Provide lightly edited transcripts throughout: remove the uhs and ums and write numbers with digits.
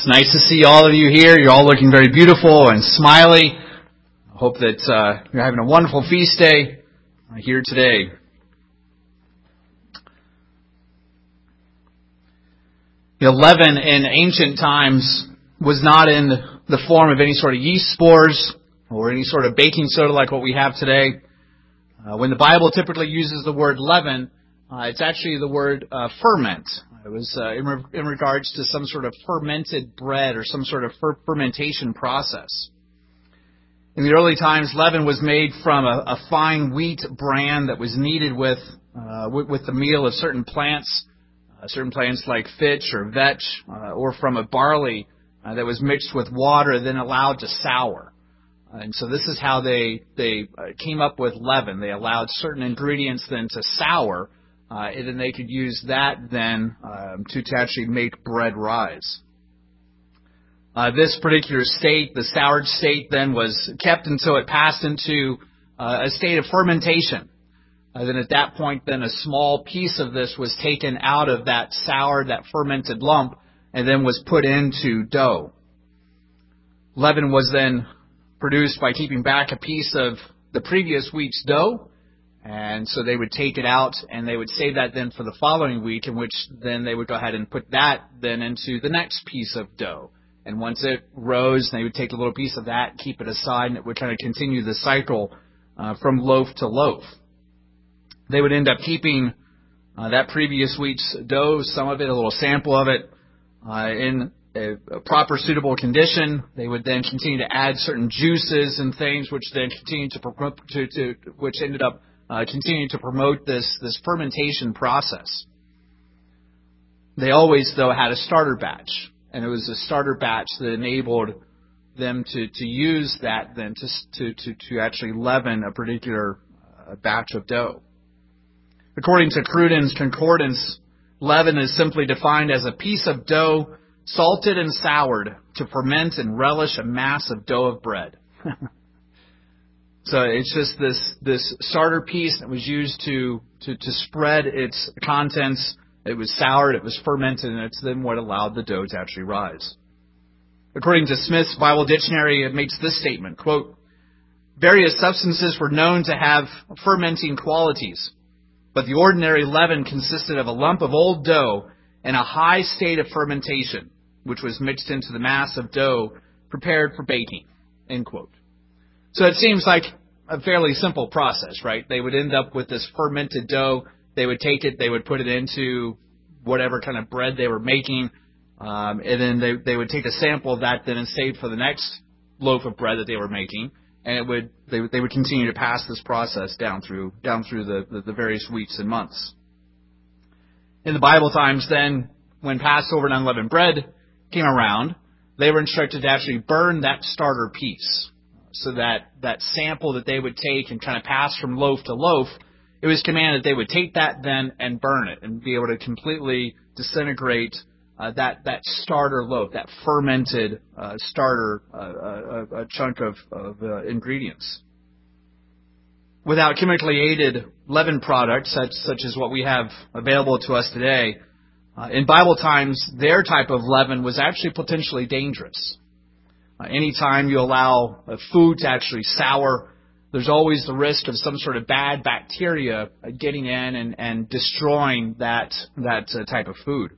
It's nice to see all of you here. You're all looking very beautiful and smiley. I hope that you're having a wonderful feast day here today. Leaven in ancient times was not in the form of any sort of yeast spores or any sort of baking soda like what we have today. When the Bible typically uses the word leaven, it's actually the word ferment. It was in regards to some sort of fermented bread or some sort of fermentation process. In the early times, leaven was made from a fine wheat bran that was kneaded with the meal of certain plants like fitch or vetch, or from a barley that was mixed with water and then allowed to sour. And so this is how they came up with leaven. They allowed certain ingredients then to sour, and then they could use that then to actually make bread rise. This particular state, the soured state, then was kept until it passed into a state of fermentation. Then at that point, then a small piece of this was taken out of that soured, that fermented lump, and then was put into dough. Leaven was then produced by keeping back a piece of the previous week's dough. And so they would take it out and they would save that then for the following week, in which then they would go ahead and put that then into the next piece of dough. And once it rose, they would take a little piece of that, keep it aside, and it would kind of continue the cycle from loaf to loaf. They would end up keeping that previous week's dough, some of it, a little sample of it, in a proper, suitable condition. They would then continue to add certain juices and things, which then continued to promote, which ended up continuing to promote this fermentation process. They always, though, had a starter batch, and it was a starter batch that enabled them to use that then to actually leaven a particular batch of dough. According to Cruden's Concordance, leaven is simply defined as a piece of dough salted and soured to ferment and relish a mass of dough of bread. So it's just this starter piece that was used to spread its contents. It was soured, it was fermented, and it's then what allowed the dough to actually rise. According to Smith's Bible Dictionary, it makes this statement, quote, "Various substances were known to have fermenting qualities, but the ordinary leaven consisted of a lump of old dough in a high state of fermentation, which was mixed into the mass of dough prepared for baking," end quote. So it seems like a fairly simple process, right? They would end up with this fermented dough. They would take it, they would put it into whatever kind of bread they were making, and then they would take a sample of that then and save for the next loaf of bread that they were making, and they would continue to pass this process down through the various weeks and months. In the Bible times then, when Passover and unleavened bread came around, they were instructed to actually burn that starter piece. So that sample that they would take and kind of pass from loaf to loaf, it was commanded that they would take that then and burn it and be able to completely disintegrate that starter loaf, that fermented starter a chunk of ingredients. Without chemically aided leaven products, such as what we have available to us today, in Bible times, their type of leaven was actually potentially dangerous. Anytime you allow food to actually sour, there's always the risk of some sort of bad bacteria getting in and destroying that type of food.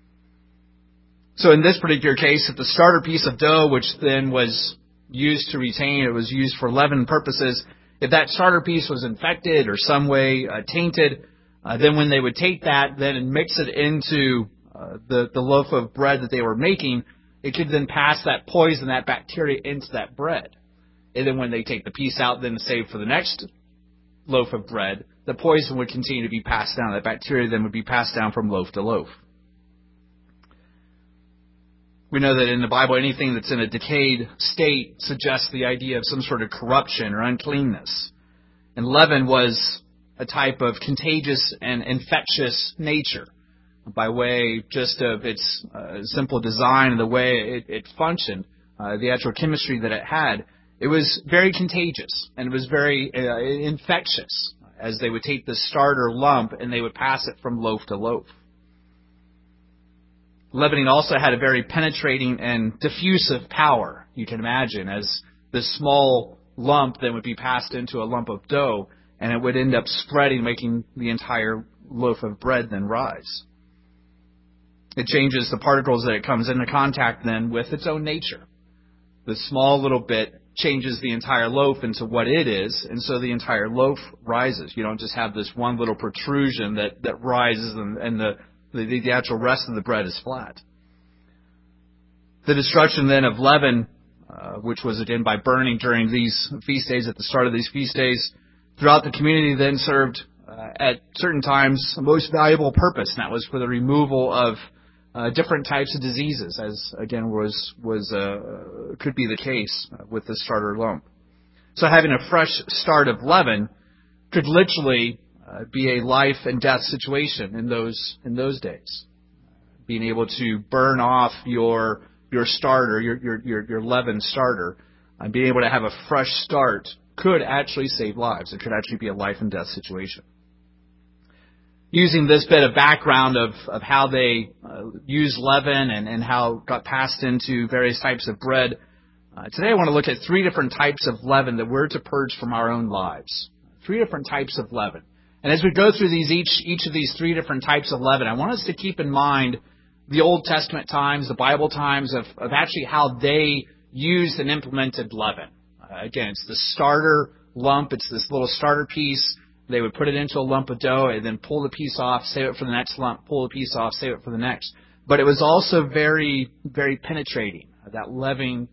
So in this particular case, if the starter piece of dough, which then was used to retain, it was used for leaven purposes, if that starter piece was infected or some way tainted, then when they would take that then and mix it into the loaf of bread that they were making, it could then pass that poison, that bacteria, into that bread. And then when they take the piece out, then save for the next loaf of bread, the poison would continue to be passed down. That bacteria then would be passed down from loaf to loaf. We know that in the Bible, anything that's in a decayed state suggests the idea of some sort of corruption or uncleanness. And leaven was a type of contagious and infectious nature by way just of its simple design and the way it functioned, the actual chemistry that it had. It was very contagious and it was very infectious as they would take the starter lump and they would pass it from loaf to loaf. Leavening also had a very penetrating and diffusive power, you can imagine, as this small lump then would be passed into a lump of dough, and it would end up spreading, making the entire loaf of bread then rise. It changes the particles that it comes into contact then with its own nature. The small little bit changes the entire loaf into what it is, and so the entire loaf rises. You don't just have this one little protrusion that rises and the actual rest of the bread is flat. The destruction then of leaven, which was again by burning during these feast days, at the start of these feast days, throughout the community then served at certain times a most valuable purpose, and that was for the removal of different types of diseases, as again could be the case with the starter lump. So having a fresh start of leaven could literally be a life and death situation in those days. Being able to burn off your starter, your leaven starter, and being able to have a fresh start could actually save lives. It could actually be a life and death situation. Using this bit of background of how they use leaven and how it got passed into various types of bread, today I want to look at 3 different types of leaven that we're to purge from our own lives. 3 different types of leaven. And as we go through each of these 3 different types of leaven, I want us to keep in mind the Old Testament times, the Bible times, of actually how they used and implemented leaven. Again, it's the starter lump. It's this little starter piece. They would put it into a lump of dough and then pull the piece off, save it for the next lump, pull the piece off, save it for the next. But it was also very, very penetrating. That leavening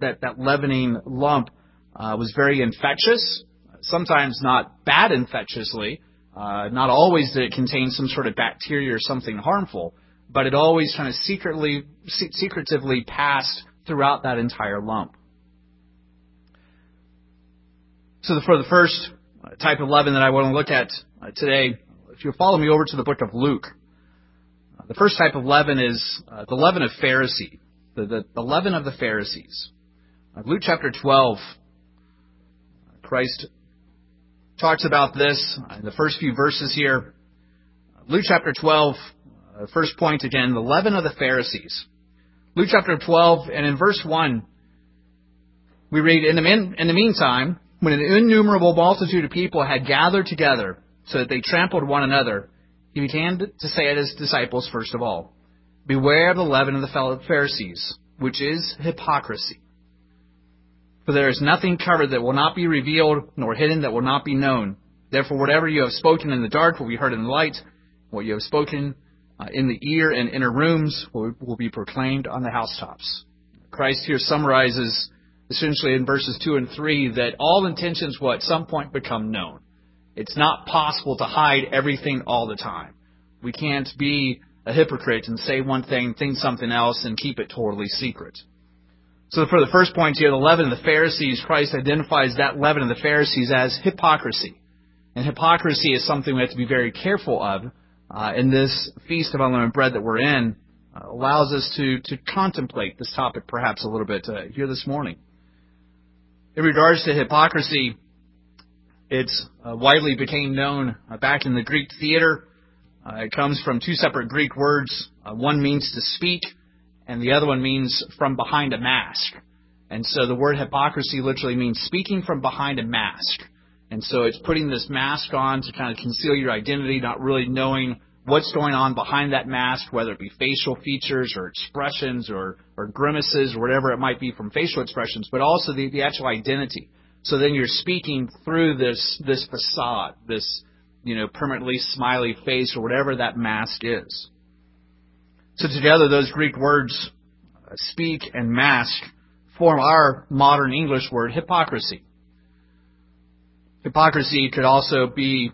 lump was very infectious, sometimes not bad infectiously. Not always did it contain some sort of bacteria or something harmful, but it always kind of secretively passed throughout that entire lump. So for the first type of leaven that I want to look at today, if you'll follow me over to the book of Luke, the first type of leaven is the leaven of Pharisee, the leaven of the Pharisees. Luke chapter 12, Christ talks about this in the first few verses here. Luke chapter 12, first point again, the leaven of the Pharisees. Luke chapter 12, and in verse 1, we read, In the meantime, when an innumerable multitude of people had gathered together so that they trampled one another, he began to say to his disciples, first of all, Beware of the leaven of the Pharisees, which is hypocrisy. For there is nothing covered that will not be revealed, nor hidden that will not be known. Therefore, whatever you have spoken in the dark will be heard in the light. What you have spoken in the ear and inner rooms will be proclaimed on the housetops. Christ here summarizes essentially in verses 2 and 3 that all intentions will at some point become known. It's not possible to hide everything all the time. We can't be a hypocrite and say one thing, think something else, and keep it totally secret. So for the first point here, the leaven of the Pharisees, Christ identifies that leaven of the Pharisees as hypocrisy. And hypocrisy is something we have to be very careful of in this Feast of Unleavened Bread that we're in. Allows us to contemplate this topic perhaps a little bit here this morning. In regards to hypocrisy, it's widely became known back in the Greek theater. It comes from 2 separate Greek words. One means to speak, and the other one means from behind a mask. And so the word hypocrisy literally means speaking from behind a mask. And so it's putting this mask on to kind of conceal your identity, not really knowing what's going on behind that mask, whether it be facial features or expressions or grimaces or whatever it might be from facial expressions, but also the actual identity. So then you're speaking through this facade, this permanently smiley face or whatever that mask is. So together those Greek words, speak and mask, form our modern English word hypocrisy. Hypocrisy could also be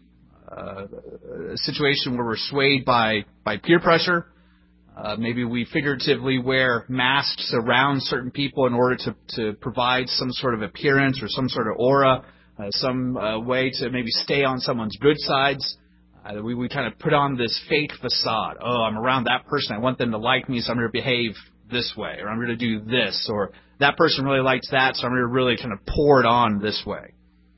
a situation where we're swayed by peer pressure. Maybe we figuratively wear masks around certain people in order to provide some sort of appearance or some sort of aura, some way to maybe stay on someone's good sides. We kind of put on this fake facade. Oh, I'm around that person. I want them to like me, so I'm going to behave this way, or I'm going to do this, or that person really likes that, so I'm going to really kind of pour it on this way.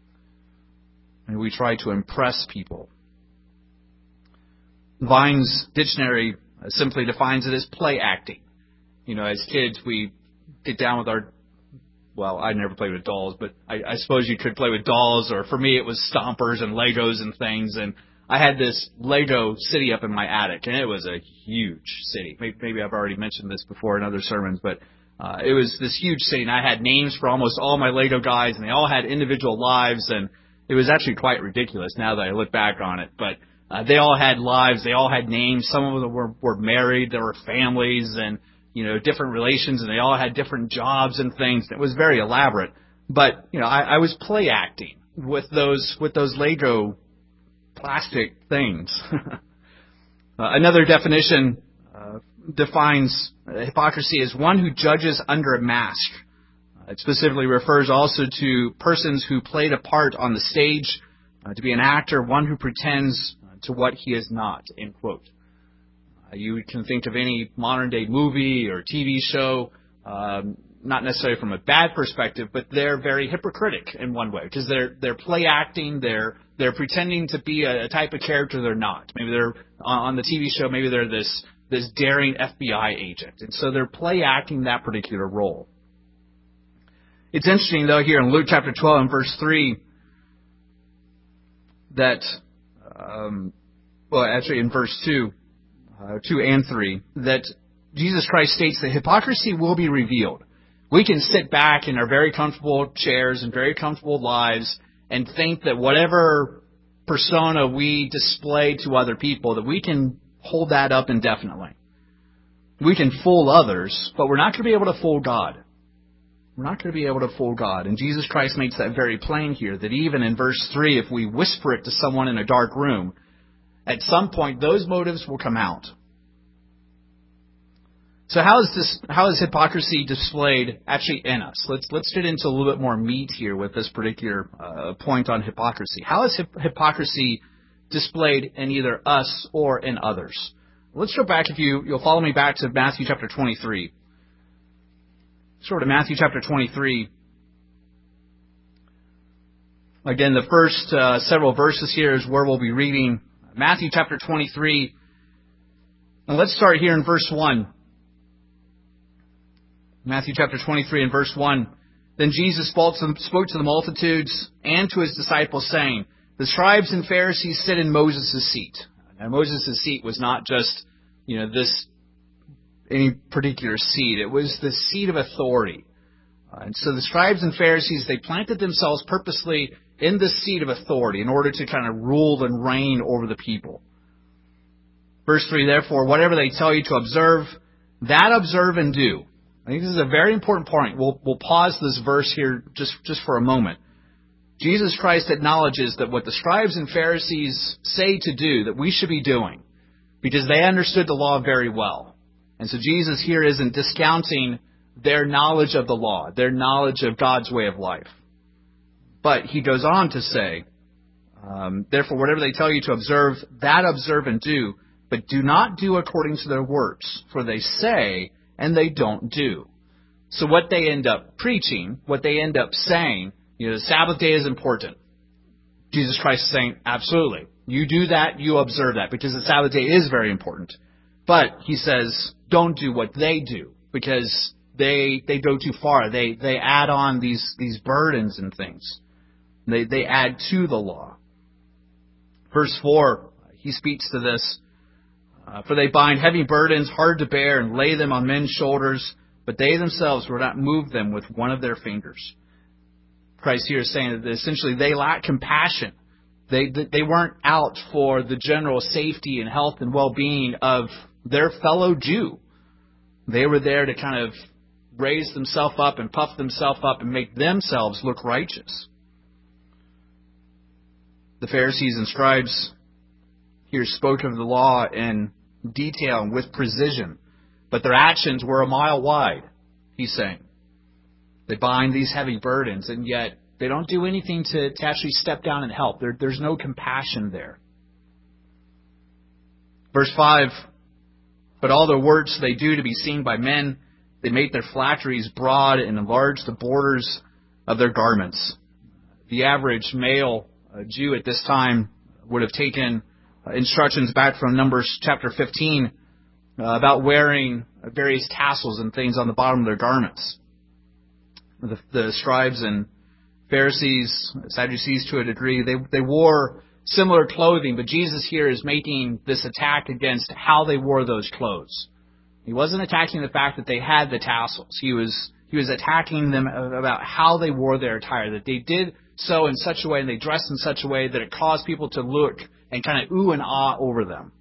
And we try to impress people. Vine's dictionary simply defines it as play acting. As kids, we get down with I never played with dolls, but I suppose you could play with dolls, or for me it was Stompers and Legos and things, and I had this Lego city up in my attic, and it was a huge city. Maybe I've already mentioned this before in other sermons, but it was this huge city, and I had names for almost all my Lego guys, and they all had individual lives, and it was actually quite ridiculous now that I look back on it, but they all had lives, they all had names, some of them were married, there were families, and different relations, and they all had different jobs and things. It was very elaborate. But, I was play acting with those Lego plastic things. Another definition defines hypocrisy as one who judges under a mask. It specifically refers also to persons who played a part on the stage, to be an actor, one who pretends to what he is not, end quote. You can think of any modern-day movie or TV show, not necessarily from a bad perspective, but they're very hypocritic in one way, because they're play acting, they're pretending to be a type of character they're not. Maybe they're on the TV show, maybe they're this daring FBI agent, and so they're play acting that particular role. It's interesting, though, here in Luke chapter 12 and verse 3, that, actually in verse 2 and 3, that Jesus Christ states that hypocrisy will be revealed. We can sit back in our very comfortable chairs and very comfortable lives and think that whatever persona we display to other people, that we can hold that up indefinitely. We can fool others, but we're not going to be able to fool God. We're not going to be able to fool God. And Jesus Christ makes that very plain here, that even in verse 3, if we whisper it to someone in a dark room, at some point, those motives will come out. So how is hypocrisy displayed actually in us? Let's get into a little bit more meat here with this particular point on hypocrisy. How is hypocrisy displayed in either us or in others? Let's go back, if you'll follow me back to Matthew chapter 23. Sort of Matthew chapter 23. Again, the first several verses here is where we'll be reading Matthew chapter 23. And let's start here in verse 1. Matthew chapter 23 and verse 1. Then Jesus spoke to the multitudes and to his disciples, saying, the scribes and Pharisees sit in Moses' seat. Now, Moses' seat was not just, any particular seat. It was the seat of authority. And so the scribes and Pharisees, they planted themselves purposely in the seat of authority in order to kind of rule and reign over the people. Verse 3, therefore, whatever they tell you to observe, that observe and do. I think this is a very important point. We'll pause this verse here just for a moment. Jesus Christ acknowledges that what the scribes and Pharisees say to do, that we should be doing, because they understood the law very well. And so Jesus here isn't discounting their knowledge of the law, their knowledge of God's way of life. But he goes on to say, therefore, whatever they tell you to observe, that observe and do, but do not do according to their works, for they say and they don't do. So what they end up preaching, what they end up saying, the Sabbath day is important. Jesus Christ is saying, absolutely. You do that, you observe that, because the Sabbath day is very important. But he says, don't do what they do, because they go too far. They add on these burdens and things. They add to the law. Verse 4, he speaks to this. For they bind heavy burdens, hard to bear, and lay them on men's shoulders, but they themselves will not move them with one of their fingers. Christ here is saying that essentially they lack compassion. They weren't out for the general safety and health and well-being of their fellow Jew. They were there to kind of raise themselves up and puff themselves up and make themselves look righteous. The Pharisees and scribes here spoke of the law in detail and with precision, but their actions were a mile wide, he's saying. They bind these heavy burdens, and yet they don't do anything to actually step down and help. There's no compassion there. Verse 5, but all their works they do to be seen by men. They make their flatteries broad and enlarge the borders of their garments. The average male Jew at this time would have taken instructions back from Numbers chapter 15, about wearing various tassels and things on the bottom of their garments. The scribes and Pharisees, Sadducees to a degree, they wore similar clothing, but Jesus here is making this attack against how they wore those clothes. He wasn't attacking the fact that they had the tassels. He was attacking them about how they wore their attire, that they did so in such a way and they dressed in such a way that it caused people to look and kind of ooh and ah over them.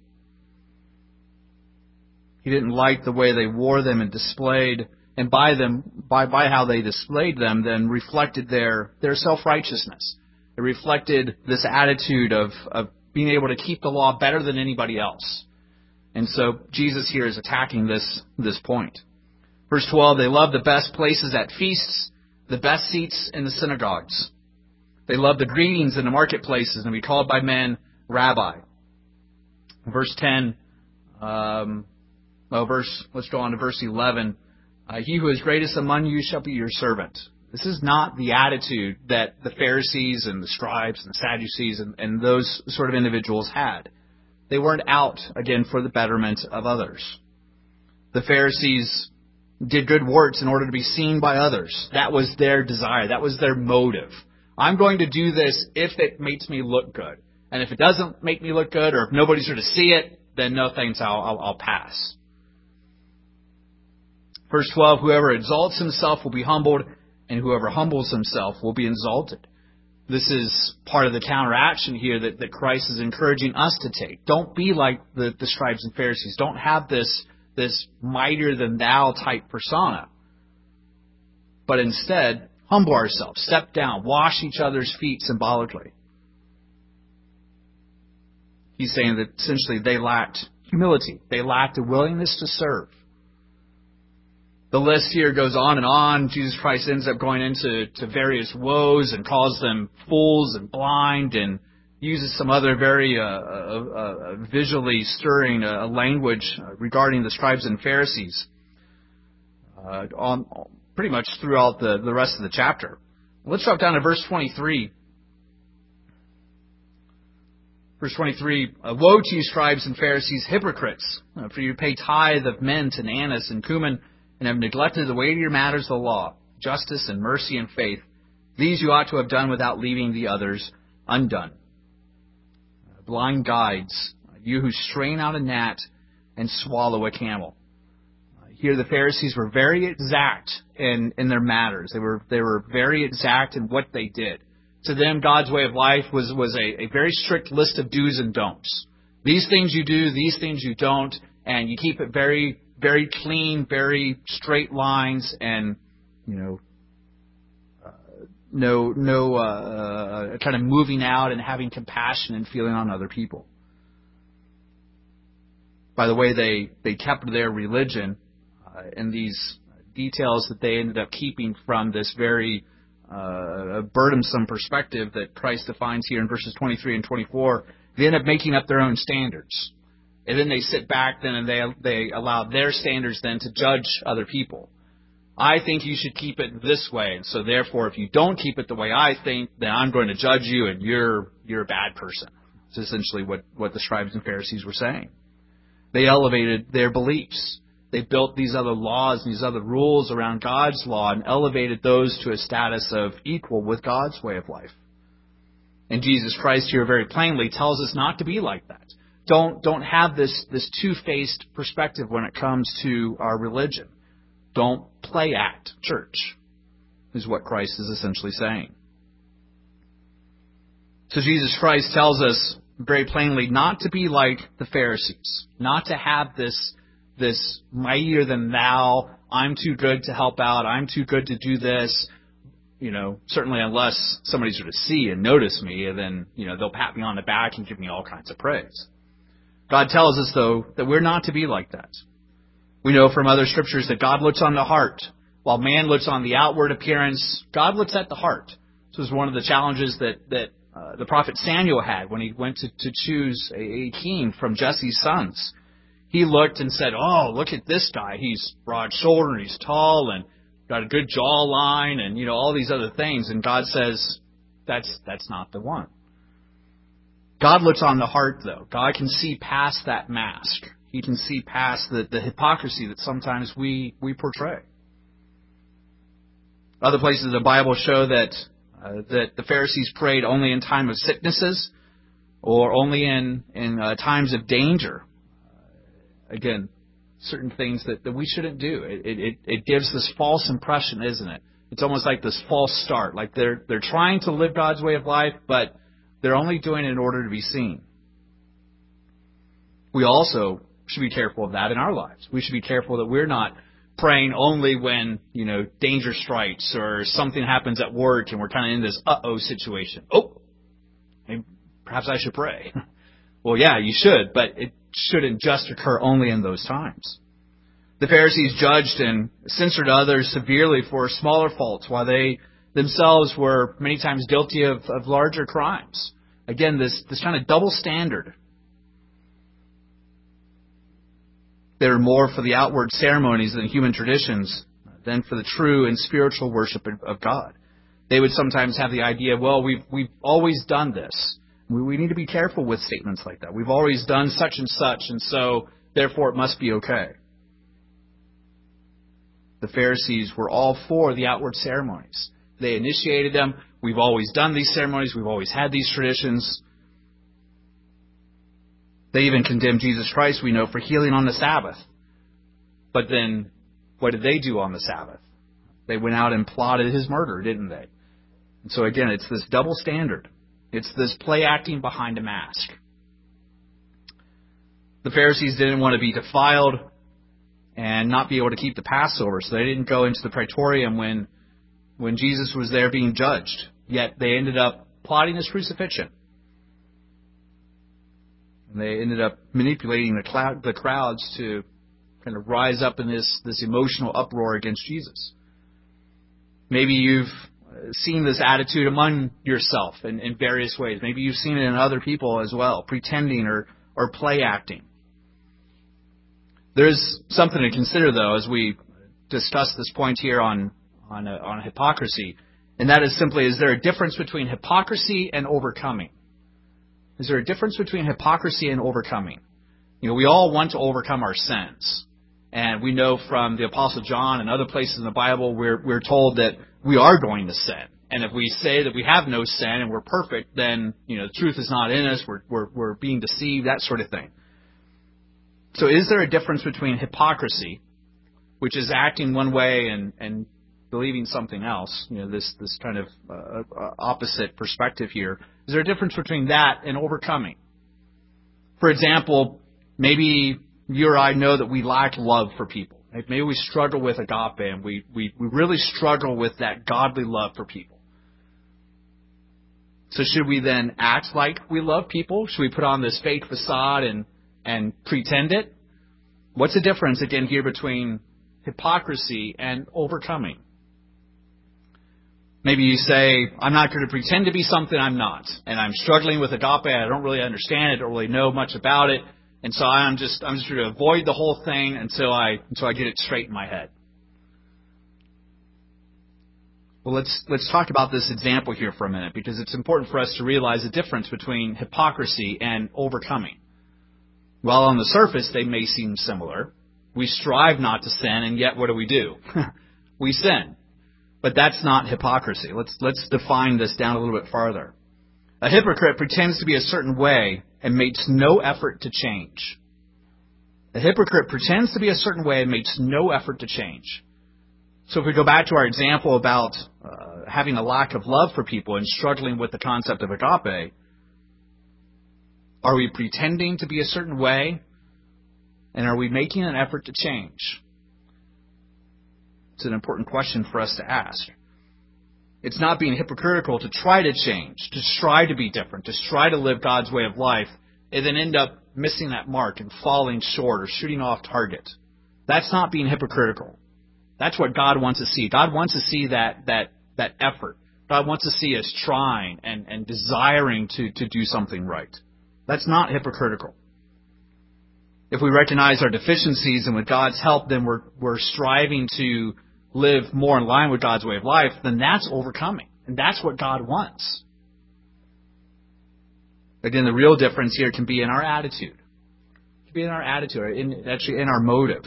He didn't like the way they wore them and displayed, and by how they displayed them, then reflected their self-righteousness. It reflected this attitude of being able to keep the law better than anybody else. And so Jesus here is attacking this point. Verse 12, they love the best places at feasts, the best seats in the synagogues. They love the greetings in the marketplaces and be called by men Rabbi. Verse 10, let's go on to verse 11. He who is greatest among you shall be your servant. This is not the attitude that the Pharisees and the scribes and the Sadducees and those sort of individuals had. They weren't out, again, for the betterment of others. The Pharisees did good works in order to be seen by others. That was their desire. That was their motive. I'm going to do this if it makes me look good. And if it doesn't make me look good, or if nobody's going to see it, then no thanks, I'll pass. Verse 12, whoever exalts himself will be humbled, and whoever humbles himself will be exalted. This is part of the counteraction here that Christ is encouraging us to take. Don't be like the scribes and Pharisees. Don't have this mightier-than-thou type persona. But instead, humble ourselves, step down, wash each other's feet symbolically. He's saying that essentially they lacked humility. They lacked a willingness to serve. The list here goes on and on. Jesus Christ ends up going into various woes and calls them fools and blind and uses some other very visually stirring language regarding the scribes and Pharisees on pretty much throughout the rest of the chapter. Let's drop down to verse 23. Verse 23, woe to you, scribes and Pharisees, hypocrites, for you pay tithe of mint and anise and cumin, and have neglected the weightier matters of the law, justice and mercy and faith. These you ought to have done without leaving the others undone. Blind guides, you who strain out a gnat and swallow a camel. Here the Pharisees were very exact in their matters. They were very exact in what they did. To them, God's way of life was a very strict list of do's and don'ts. These things you do, these things you don't, and you keep it very, very clean, very straight lines, and no kind of moving out and having compassion and feeling on other people. By the way, they kept their religion in these details that they ended up keeping from this very burdensome perspective that Christ defines here in verses 23 and 24. They end up making up their own standards. And then they sit back then and they allow their standards then to judge other people. I think you should keep it this way, and so therefore if you don't keep it the way I think, then I'm going to judge you and you're a bad person. It's essentially what the scribes and Pharisees were saying. They elevated their beliefs. They built these other laws and these other rules around God's law and elevated those to a status of equal with God's way of life. And Jesus Christ here very plainly tells us not to be like that. Don't have this two-faced perspective when it comes to our religion. Don't play act church, is what Christ is essentially saying. So Jesus Christ tells us very plainly not to be like the Pharisees, not to have this mightier than thou, I'm too good to help out, I'm too good to do this, certainly unless somebody's going to see and notice me, and then, they'll pat me on the back and give me all kinds of praise. God tells us, though, that we're not to be like that. We know from other scriptures that God looks on the heart. While man looks on the outward appearance, God looks at the heart. This was one of the challenges that the prophet Samuel had when he went to choose a king from Jesse's sons. He looked and said, oh, look at this guy. He's broad-shouldered, he's tall, and got a good jawline, and, all these other things. And God says, that's not the one. God looks on the heart, though. God can see past that mask. He can see past the hypocrisy that sometimes we portray. Other places in the Bible show that the Pharisees prayed only in time of sicknesses or only in times of danger. Again, certain things that we shouldn't do. It gives this false impression, isn't it? It's almost like this false start. Like they're trying to live God's way of life, but they're only doing it in order to be seen. We also should be careful of that in our lives. We should be careful that we're not praying only when, danger strikes or something happens at work and we're kind of in this uh-oh situation. Oh, maybe, perhaps I should pray. Well, yeah, you should, but it shouldn't just occur only in those times. The Pharisees judged and censored others severely for smaller faults, while they themselves were many times guilty of larger crimes. Again, this kind of double standard. They were more for the outward ceremonies than human traditions, than for the true and spiritual worship of God. They would sometimes have the idea, well, we've always done this. We need to be careful with statements like that. We've always done such, and so therefore it must be okay. The Pharisees were all for the outward ceremonies. They initiated them. We've always done these ceremonies. We've always had these traditions. They even condemned Jesus Christ, we know, for healing on the Sabbath. But then, what did they do on the Sabbath? They went out and plotted his murder, didn't they? And so again, it's this double standard. It's this play acting behind a mask. The Pharisees didn't want to be defiled and not be able to keep the Passover, so they didn't go into the praetorium when Jesus was there being judged. Yet they ended up plotting his crucifixion. And they ended up manipulating the crowds to kind of rise up in this emotional uproar against Jesus. Maybe you've seen this attitude among yourself in various ways. Maybe you've seen it in other people as well, pretending or play acting. There's something to consider, though, as we discuss this point here on hypocrisy, and that is simply, is there a difference between hypocrisy and overcoming? Is there a difference between hypocrisy and overcoming? We all want to overcome our sins. And we know from the Apostle John and other places in the Bible, we're told that we are going to sin. And if we say that we have no sin and we're perfect, then the truth is not in us. We're being deceived, that sort of thing. So is there a difference between hypocrisy, which is acting one way and believing something else, this kind of opposite perspective here? Is there a difference between that and overcoming? For example, maybe you or I know that we lack love for people. Maybe we struggle with agape and we really struggle with that godly love for people. So should we then act like we love people? Should we put on this fake facade and pretend it? What's the difference, again, here between hypocrisy and overcoming? Maybe you say, I'm not going to pretend to be something I'm not. And I'm struggling with agape. I don't really understand it. I don't really know much about it. And so I'm just going to avoid the whole thing until I get it straight in my head. Well, let's talk about this example here for a minute, because it's important for us to realize the difference between hypocrisy and overcoming. While on the surface they may seem similar, we strive not to sin, and yet what do? We sin. But that's not hypocrisy. Let's define this down a little bit farther. A hypocrite pretends to be a certain way and makes no effort to change. A hypocrite pretends to be a certain way and makes no effort to change. So if we go back to our example about having a lack of love for people and struggling with the concept of agape, are we pretending to be a certain way, and are we making an effort to change? It's an important question for us to ask. It's not being hypocritical to try to change, to strive to be different, to try to live God's way of life, and then end up missing that mark and falling short or shooting off target. That's not being hypocritical. That's what God wants to see. God wants to see that effort. God wants to see us trying and desiring to do something right. That's not hypocritical. If we recognize our deficiencies and with God's help, then we're striving to live more in line with God's way of life, then that's overcoming. And that's what God wants. Again, the real difference here can be in our attitude. could be in our attitude, actually in our motive.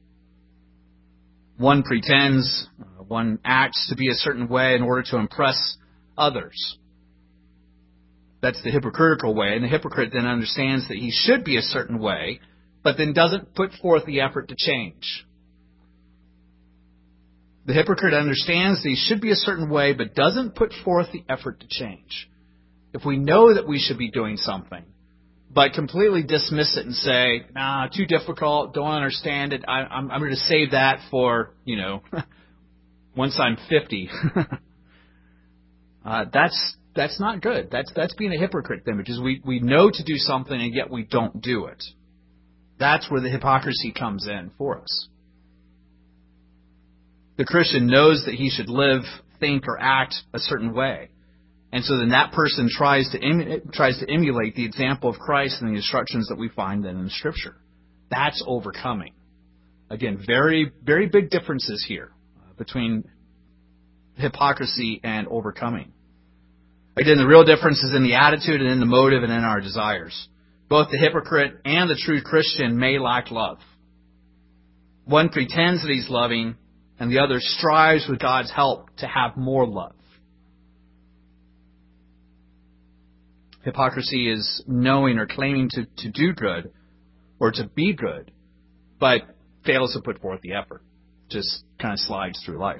One pretends, one acts to be a certain way in order to impress others. That's the hypocritical way. And the hypocrite then understands that he should be a certain way, but then doesn't put forth the effort to change. The hypocrite understands that he should be a certain way, but doesn't put forth the effort to change. If we know that we should be doing something, but completely dismiss it and say, nah, too difficult, don't understand it, I'm going to save that for, once I'm 50. That's not good. That's being a hypocrite then, because we know to do something and yet we don't do it. That's where the hypocrisy comes in for us. The Christian knows that he should live, think, or act a certain way. And so then that person tries to emulate the example of Christ and the instructions that we find then in Scripture. That's overcoming. Again, very, very big differences here between hypocrisy and overcoming. Again, the real difference is in the attitude and in the motive and in our desires. Both the hypocrite and the true Christian may lack love. One pretends that he's loving, and the other strives with God's help to have more love. Hypocrisy is knowing or claiming to do good or to be good, but fails to put forth the effort. Just kind of slides through life.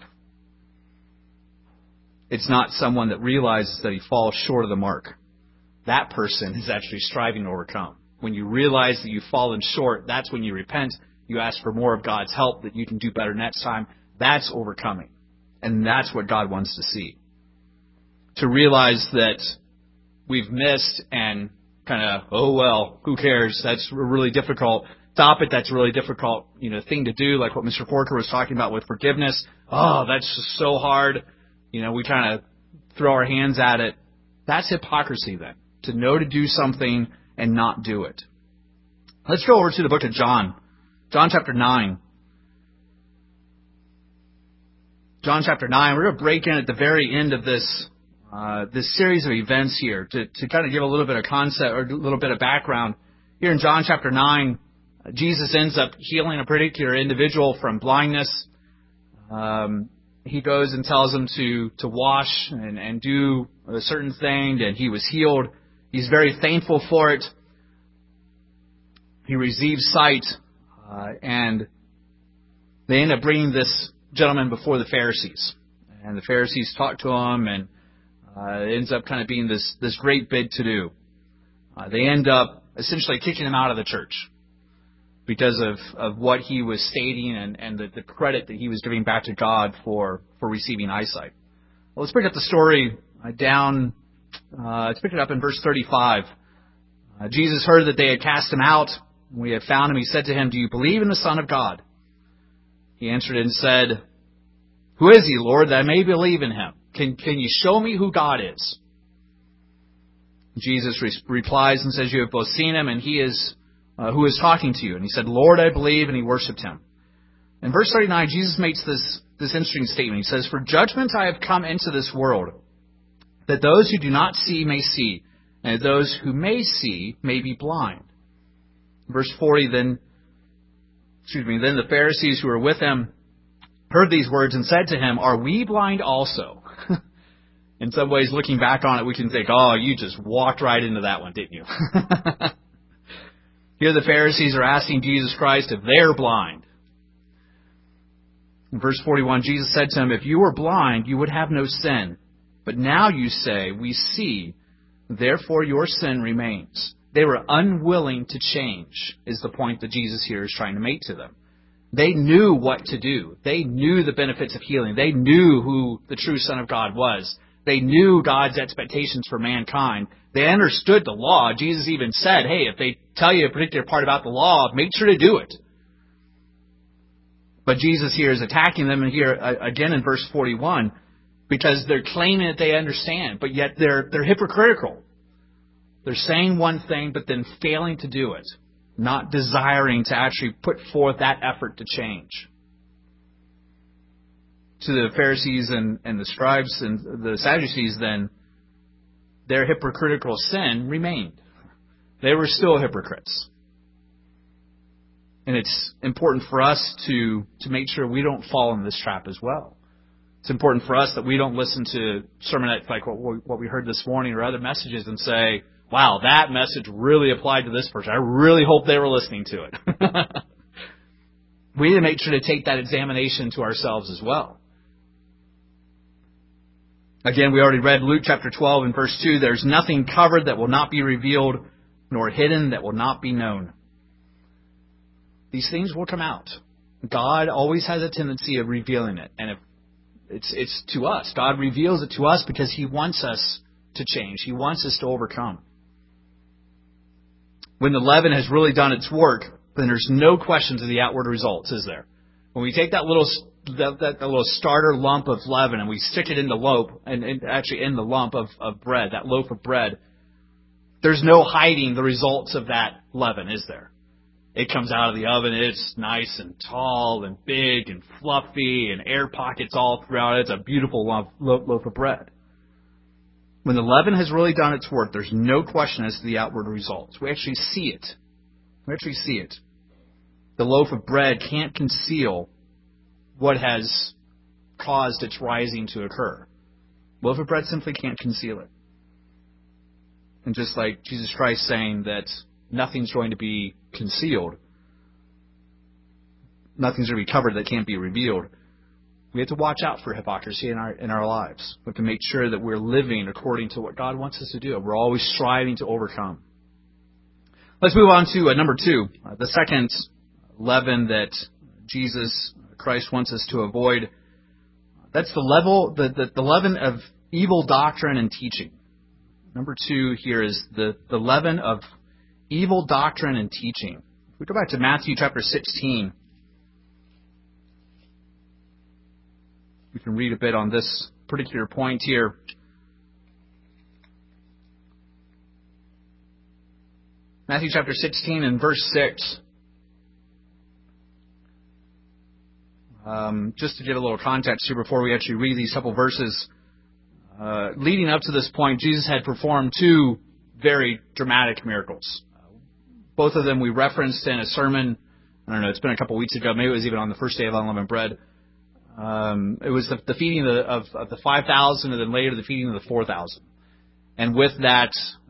It's not someone that realizes that he falls short of the mark. That person is actually striving to overcome. When you realize that you've fallen short, that's when you repent. You ask for more of God's help, that you can do better next time. That's overcoming. And that's what God wants to see. To realize that we've missed and kind of, oh well, who cares? That's a really difficult topic. That's a really difficult, thing to do, like what Mr. Porker was talking about with forgiveness. Oh, that's just so hard. We kind of throw our hands at it. That's hypocrisy then, to know to do something and not do it. Let's go over to the book of John. John chapter 9. John chapter 9. We're going to break in at the very end of this series of events here to kind of give a little bit of concept or a little bit of background. Here in John chapter 9, Jesus ends up healing a particular individual from blindness. He goes and tells him to wash and do a certain thing, and he was healed. He's very thankful for it. He receives sight, and they end up bringing this gentleman before the Pharisees. And the Pharisees talk to him, and it ends up kind of being this great big to-do. They end up essentially kicking him out of the church because of what he was stating and the credit that he was giving back to God for receiving eyesight. Well, let's pick up the story down. Let's pick it up in verse 35. Jesus heard that they had cast him out. When we had found him, he said to him, "Do you believe in the Son of God?" He answered and said, "Who is he, Lord, that I may believe in him? Can you show me who God is?" Jesus replies and says, "You have both seen him, and he is who is talking to you." And he said, "Lord, I believe," and he worshipped him. In verse 39, Jesus makes this interesting statement. He says, "For judgment I have come into this world, that those who do not see may see, and those who may see may be blind." Verse 40, then the Pharisees who were with him heard these words and said to him, "Are we blind also?" In some ways, looking back on it, we can think, oh, you just walked right into that one, didn't you? Here the Pharisees are asking Jesus Christ if they're blind. In verse 41, Jesus said to him, "If you were blind, you would have no sin. But now you say, 'We see,' therefore your sin remains." They were unwilling to change, is the point that Jesus here is trying to make to them. They knew what to do. They knew the benefits of healing. They knew who the true Son of God was. They knew God's expectations for mankind. They understood the law. Jesus even said, hey, if they tell you a particular part about the law, make sure to do it. But Jesus here is attacking them here again in verse 41 because they're claiming that they understand, but yet they're hypocritical. They're saying one thing, but then failing to do it, not desiring to actually put forth that effort to change. To the Pharisees and the scribes and the Sadducees, then, their hypocritical sin remained. They were still hypocrites. And it's important for us to make sure we don't fall in this trap as well. It's important for us that we don't listen to sermonettes like what we heard this morning or other messages and say, wow, that message really applied to this person. I really hope they were listening to it. We need to make sure to take that examination to ourselves as well. Again, we already read Luke chapter 12 and verse 2. There's nothing covered that will not be revealed, nor hidden that will not be known. These things will come out. God always has a tendency of revealing it. And if it's to us. God reveals it to us because He wants us to change. He wants us to overcome. When the leaven has really done its work, then there's no questions of the outward results, is there? When we take that little starter lump of leaven and we stick it in the loaf, and actually in the lump of bread, that loaf of bread, there's no hiding the results of that leaven, is there? It comes out of the oven, it's nice and tall and big and fluffy and air pockets all throughout it. It's a beautiful loaf of bread. When the leaven has really done its work, there's no question as to the outward results. We actually see it. The loaf of bread can't conceal what has caused its rising to occur. Loaf of bread simply can't conceal it. And just like Jesus Christ saying that nothing's going to be concealed, nothing's going to be covered that can't be revealed, we have to watch out for hypocrisy in our lives. We have to make sure that we're living according to what God wants us to do. We're always striving to overcome. Let's move on to number 2, the second leaven that Jesus Christ wants us to avoid. That's the leaven of evil doctrine and teaching. Number 2 here is the leaven of evil doctrine and teaching. If we go back to Matthew chapter 16, we can read a bit on this particular point here. Matthew chapter 16 and verse 6. Just to give a little context here before we actually read these couple verses. Leading up to this point, Jesus had performed 2 very dramatic miracles. Both of them we referenced in a sermon. I don't know, it's been a couple weeks ago. Maybe it was even on the first day of unleavened bread. It was the feeding of the 5,000 and then later the feeding of the 4,000. And with that,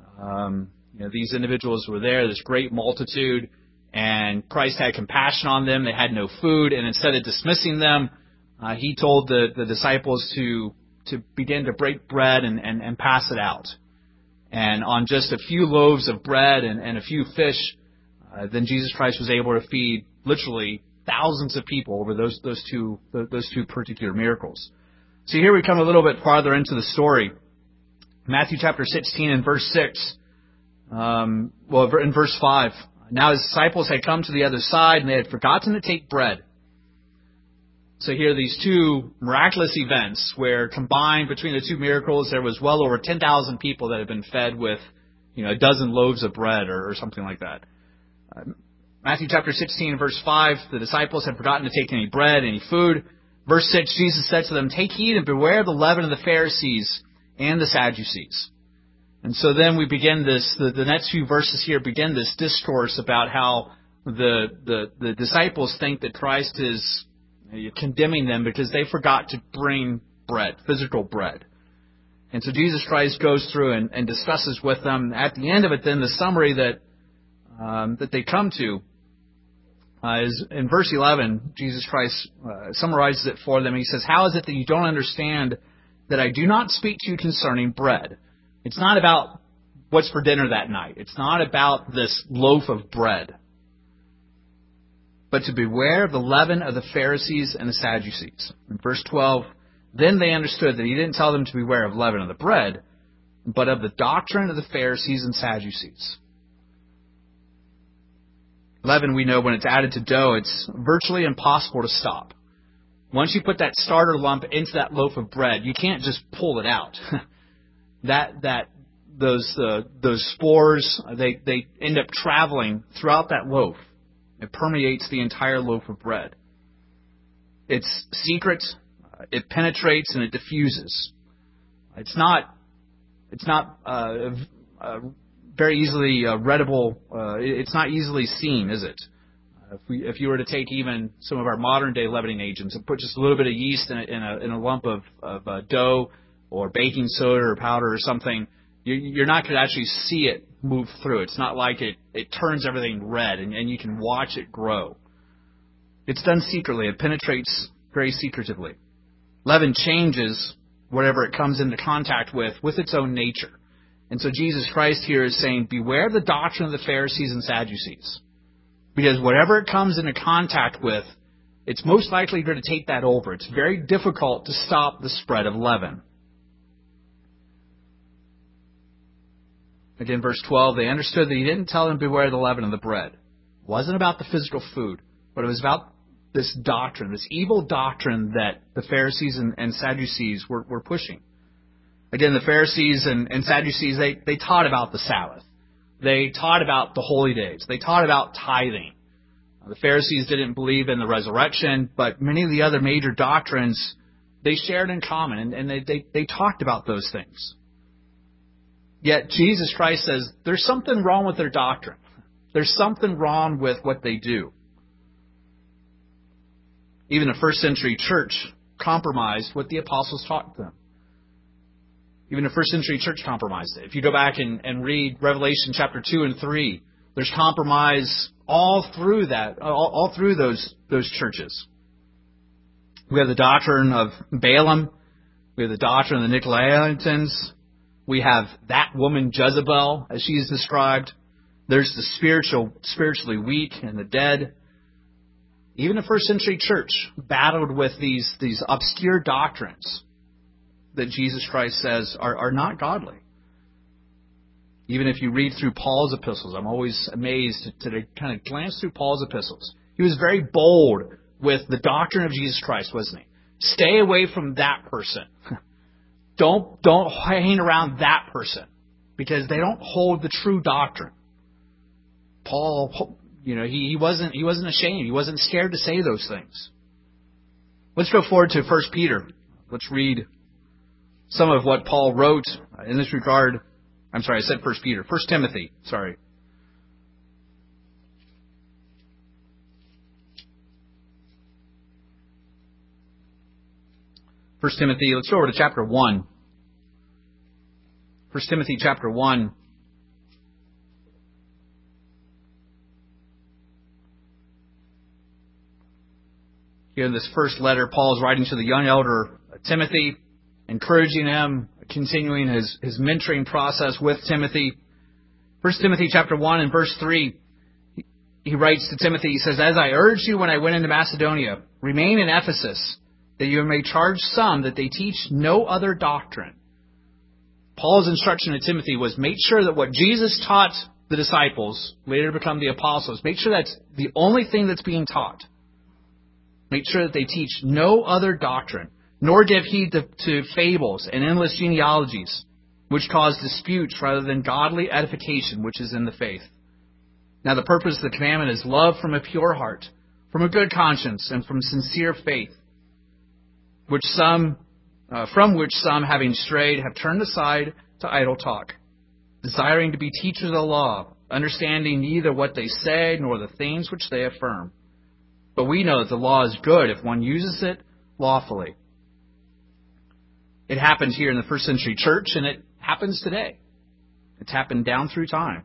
these individuals were there, this great multitude, and Christ had compassion on them. They had no food, and instead of dismissing them, He told the disciples to begin to break bread and pass it out. And on just a few loaves of bread and a few fish, then Jesus Christ was able to feed literally thousands of people over those two particular miracles. So here we come a little bit farther into the story. Matthew chapter 16 and verse 6. In verse 5. Now His disciples had come to the other side and they had forgotten to take bread. So here are these 2 miraculous events where combined between the 2 miracles there was well over 10,000 people that had been fed with a dozen loaves of bread or something like that. Matthew chapter 16 verse 5, the disciples had forgotten to take any bread, any food. Verse 6, Jesus said to them, "Take heed and beware of the leaven of the Pharisees and the Sadducees." And so then we begin this, the next few verses here begin this discourse about how the disciples think that Christ is condemning them because they forgot to bring bread, physical bread. And so Jesus Christ goes through and discusses with them. At the end of it then, the summary that they come to is in verse 11, Jesus Christ summarizes it for them. He says, "How is it that you don't understand that I do not speak to you concerning bread?" It's not about what's for dinner that night. It's not about this loaf of bread. But to beware of the leaven of the Pharisees and the Sadducees. In verse 12, then they understood that He didn't tell them to beware of leaven of the bread, but of the doctrine of the Pharisees and Sadducees. Leaven, we know, when it's added to dough, it's virtually impossible to stop. Once you put that starter lump into that loaf of bread, you can't just pull it out. Those spores, they end up traveling throughout that loaf. It permeates the entire loaf of bread. It's secret, it penetrates, and it diffuses. It's not very easily readable. It's not easily seen, is it? If you were to take even some of our modern day leavening agents and put just a little bit of yeast in a lump of dough or baking soda or powder or something, you're not going to actually see it move through. It's not like it turns everything red and you can watch it grow. It's done secretly. It penetrates very secretively. Leaven changes whatever it comes into contact with its own nature. And so Jesus Christ here is saying, beware the doctrine of the Pharisees and Sadducees. Because whatever it comes into contact with, it's most likely going to take that over. It's very difficult to stop the spread of leaven. Again, verse 12, they understood that he didn't tell them beware the leaven of the bread. It wasn't about the physical food, but it was about this doctrine, this evil doctrine that the Pharisees and Sadducees were pushing. Again, the Pharisees and Sadducees, they taught about the Sabbath. They taught about the holy days. They taught about tithing. The Pharisees didn't believe in the resurrection, but many of the other major doctrines they shared in common, and they talked about those things. Yet Jesus Christ says there's something wrong with their doctrine. There's something wrong with what they do. Even the first century church compromised what the apostles taught them. Even the first century church compromised it. If you go back and read Revelation chapter 2 and 3, there's compromise all through that, all through those churches. We have the doctrine of Balaam. We have the doctrine of the Nicolaitans. We have that woman Jezebel, as she is described. There's the spiritually weak and the dead. Even the first century church battled with these obscure doctrines that Jesus Christ says are not godly. Even if you read through Paul's epistles, I'm always amazed to kind of glance through Paul's epistles. He was very bold with the doctrine of Jesus Christ, wasn't he? Stay away from that person. Don't hang around that person because they don't hold the true doctrine. Paul, he wasn't ashamed. He wasn't scared to say those things. Let's go forward to 1 Peter. Let's read some of what Paul wrote in this regard. I'm sorry, I said 1 Peter. 1 Timothy, sorry. 1 Timothy, let's go over to chapter 1. 1 Timothy chapter 1. Here in this first letter, Paul is writing to the young elder Timothy, encouraging him, continuing his mentoring process with Timothy. 1 Timothy chapter 1 and verse 3, he writes to Timothy, he says, "As I urged you when I went into Macedonia, remain in Ephesus, that you may charge some that they teach no other doctrine." Paul's instruction to Timothy was make sure that what Jesus taught the disciples, later to become the apostles, make sure that's the only thing that's being taught. Make sure that they teach no other doctrine, nor give heed to fables and endless genealogies, which cause disputes rather than godly edification, which is in the faith. Now the purpose of the commandment is love from a pure heart, from a good conscience, and from sincere faith, from which some, having strayed, have turned aside to idle talk, desiring to be teachers of the law, understanding neither what they say nor the things which they affirm. But we know that the law is good if one uses it lawfully. It happened here in the first century church, and it happens today. It's happened down through time.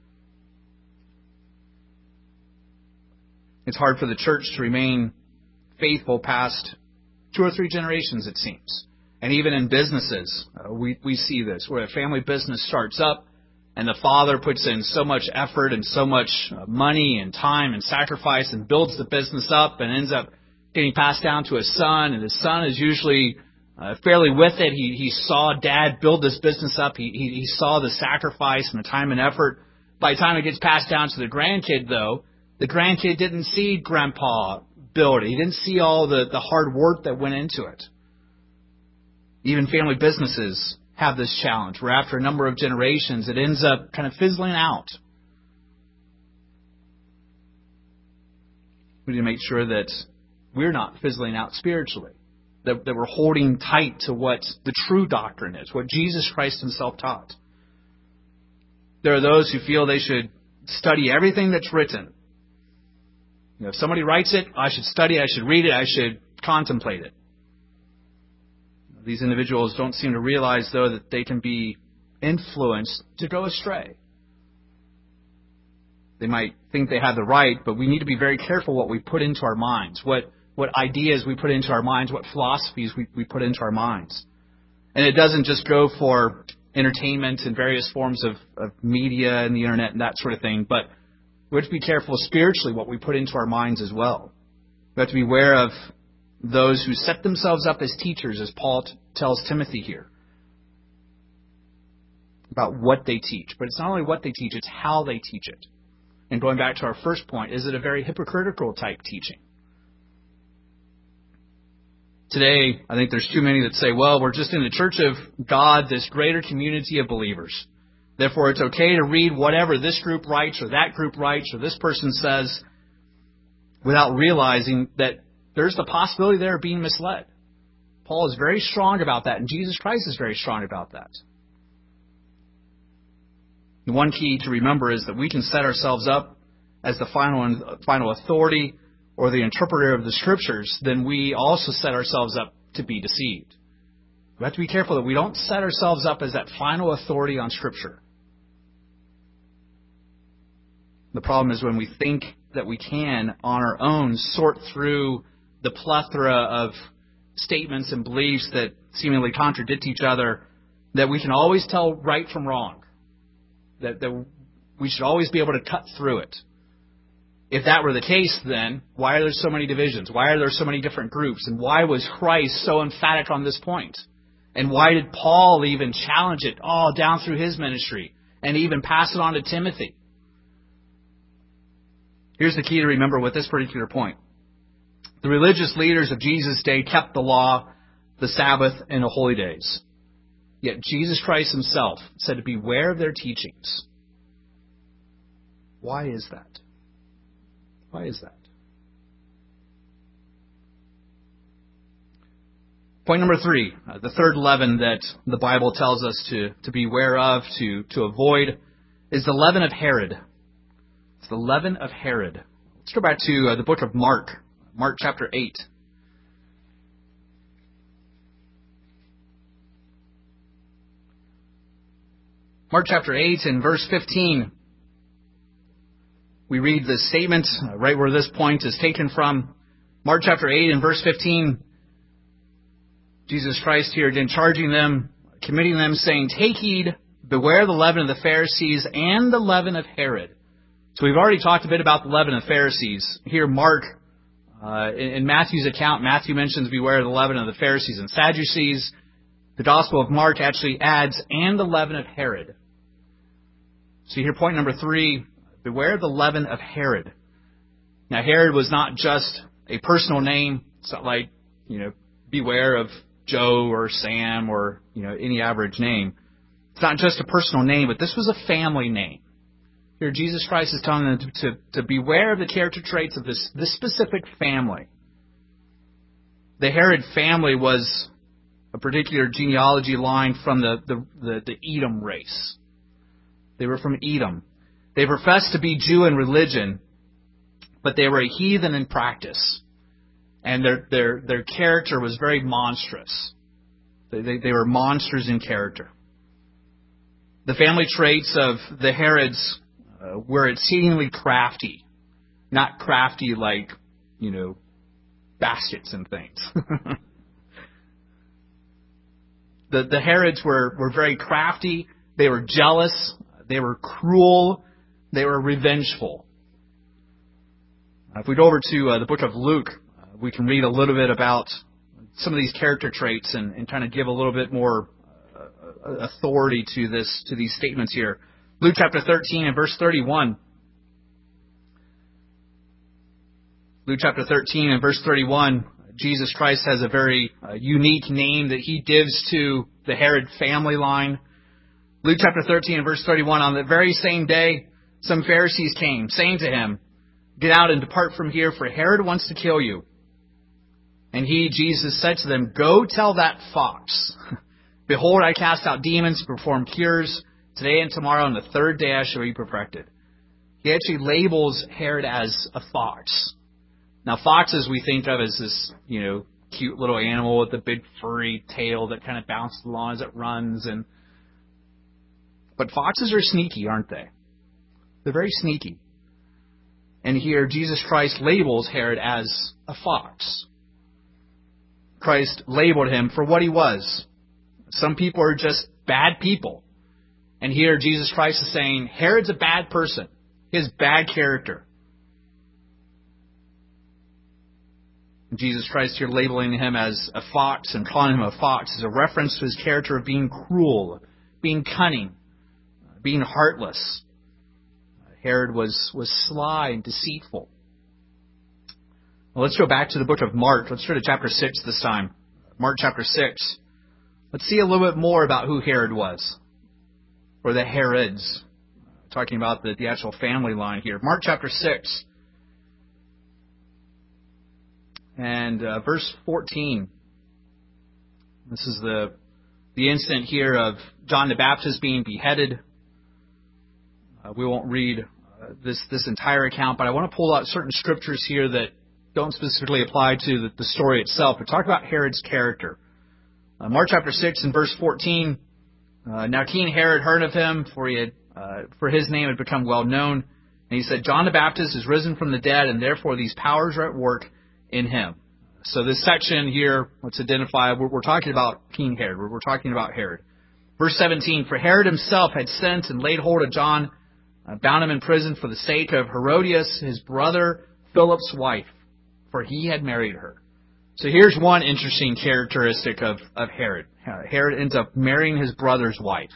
It's hard for the church to remain faithful past 2 or 3 generations, it seems. And even in businesses, we see this, where a family business starts up, and the father puts in so much effort and so much money and time and sacrifice and builds the business up and ends up getting passed down to his son. And his son is usually fairly with it. He saw dad build this business up. He saw the sacrifice and the time and effort. By the time it gets passed down to the grandkid, though, the grandkid didn't see grandpa build it. He didn't see all the hard work that went into it. Even family businesses have this challenge, where after a number of generations, it ends up kind of fizzling out. We need to make sure that we're not fizzling out spiritually, that we're holding tight to what the true doctrine is, what Jesus Christ himself taught. There are those who feel they should study everything that's written, If somebody writes it, I should study it, I should read it, I should contemplate it. These individuals don't seem to realize, though, that they can be influenced to go astray. They might think they have the right, but we need to be very careful what we put into our minds, what ideas we put into our minds, what philosophies we put into our minds. And it doesn't just go for entertainment and various forms of media and the internet and that sort of thing, but we have to be careful spiritually what we put into our minds as well. We have to be aware of those who set themselves up as teachers, as Paul tells Timothy here, about what they teach. But it's not only what they teach, it's how they teach it. And going back to our first point, is it a very hypocritical type teaching? Today, I think there's too many that say, well, we're just in the church of God, this greater community of believers. Therefore, it's okay to read whatever this group writes or that group writes or this person says without realizing that there's the possibility they're being misled. Paul is very strong about that, and Jesus Christ is very strong about that. The one key to remember is that we can set ourselves up as the final authority or the interpreter of the Scriptures, then we also set ourselves up to be deceived. We have to be careful that we don't set ourselves up as that final authority on Scripture. The problem is when we think that we can, on our own, sort through the plethora of statements and beliefs that seemingly contradict each other, that we can always tell right from wrong. That we should always be able to cut through it. If that were the case, then why are there so many divisions? Why are there so many different groups? And why was Christ so emphatic on this point? And why did Paul even challenge it all down through his ministry and even pass it on to Timothy? Here's the key to remember with this particular point. The religious leaders of Jesus' day kept the law, the Sabbath, and the holy days. Yet Jesus Christ himself said to beware of their teachings. Why is that? Why is that? Point number 3, the third leaven that the Bible tells us to beware of, to avoid, is the leaven of Herod. It's the leaven of Herod. Let's go back to the book of Mark chapter 8. Mark chapter 8 and verse 15. We read the statement right where this point is taken from. Mark chapter 8 and verse 15. Jesus Christ here again charging them, committing them, saying, "Take heed, beware the leaven of the Pharisees and the leaven of Herod." So we've already talked a bit about the leaven of Pharisees. Here Mark, in Matthew's account, Matthew mentions beware the leaven of the Pharisees and Sadducees. The Gospel of Mark actually adds, and the leaven of Herod. So here point number 3, beware the leaven of Herod. Now Herod was not just a personal name. It's not like, beware of Joe or Sam or, any average name. It's not just a personal name, but this was a family name. Here Jesus Christ is telling them to beware of the character traits of this specific family. The Herod family was a particular genealogy line from the Edom race. They were from Edom. They professed to be Jew in religion, but they were a heathen in practice. And their character was very monstrous. They were monsters in character. The family traits of the Herods were exceedingly crafty. Not crafty like, baskets and things. The Herods were very crafty. They were jealous. They were cruel. They were revengeful. If we go over to the book of Luke, we can read a little bit about some of these character traits and kind of give a little bit more authority to these statements here. Luke chapter 13 and verse 31. Luke chapter 13 and verse 31, Jesus Christ has a very unique name that he gives to the Herod family line. Luke chapter 13 and verse 31, on the very same day, some Pharisees came, saying to him, "Get out and depart from here, for Herod wants to kill you." And he, Jesus, said to them, "Go tell that fox, behold, I cast out demons, perform cures, today and tomorrow, and the third day I shall be perfected." He actually labels Herod as a fox. Now, foxes we think of as this, cute little animal with the big furry tail that kind of bounces along as it runs. But foxes are sneaky, aren't they? They're very sneaky. And here, Jesus Christ labels Herod as a fox. Christ labeled him for what he was. Some people are just bad people. And here, Jesus Christ is saying, Herod's a bad person. He has bad character. Jesus Christ here labeling him as a fox and calling him a fox is a reference to his character of being cruel, being cunning, being heartless. Herod was sly and deceitful. Well, let's go back to the book of Mark. Let's turn to chapter 6 this time. Mark chapter 6. Let's see a little bit more about who Herod was, or the Herods. Talking about the actual family line here. Mark chapter 6. And verse 14, this is the incident here of John the Baptist being beheaded. We won't read this entire account, but I want to pull out certain scriptures here that don't specifically apply to the story itself, but talk about Herod's character. Mark chapter 6 and verse 14, now King Herod heard of him, for his name had become well known, and he said, John the Baptist is risen from the dead, and therefore these powers are at work in him. So this section here, let's identify, we're talking about King Herod. We're talking about Herod. Verse 17, for Herod himself had sent and laid hold of John, bound him in prison for the sake of Herodias, his brother Philip's wife, for he had married her. So here's one interesting characteristic of Herod. Herod ends up marrying his brother's wife.